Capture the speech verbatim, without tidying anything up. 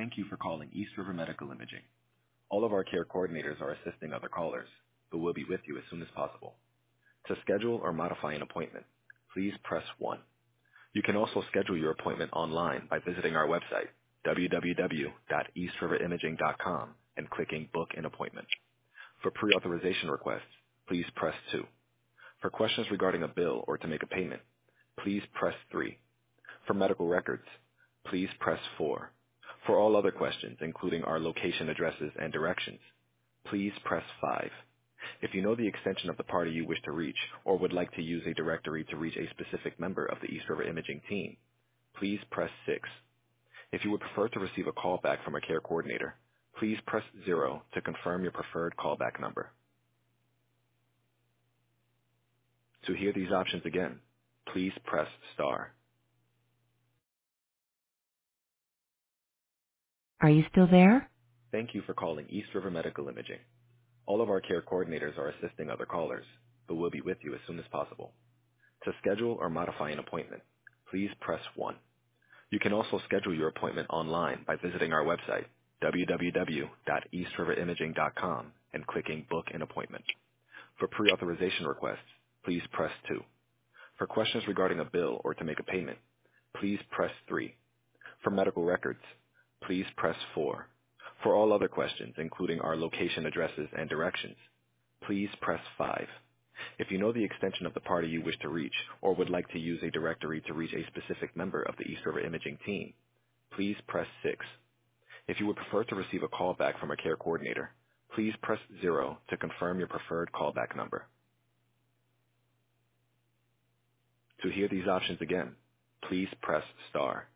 Thank you for calling East River Medical Imaging. All of our care coordinators are assisting other callers, but will be with you as soon as possible. To schedule or modify an appointment, please press one. You can also schedule your appointment online by visiting our website, w w w dot east river imaging dot com, and clicking Book an Appointment. For pre-authorization requests, please press two. For questions regarding a bill or to make a payment, please press three. For medical records, please press four. For all other questions, including our location addresses and directions, please press five. If you know the extension of the party you wish to reach or would like to use a directory to reach a specific member of the East River Imaging team, please press six. If you would prefer to receive a callback from a care coordinator, please press zero to confirm your preferred callback number. To hear these options again, please press star. Are you still there? Thank you for calling East River Medical Imaging. All of our care coordinators are assisting other callers, but will be with you as soon as possible. To schedule or modify an appointment, please press one. You can also schedule your appointment online by visiting our website, w w w dot east river imaging dot com, and clicking Book an Appointment. For pre-authorization requests, please press two. For questions regarding a bill or to make a payment, please press three. For medical records, please press four. For all other questions, including our location addresses and directions, please press five. If you know the extension of the party you wish to reach or would like to use a directory to reach a specific member of the East River Imaging team, please press six. If you would prefer to receive a callback from a care coordinator, please press zero to confirm your preferred callback number. To hear these options again, please press star.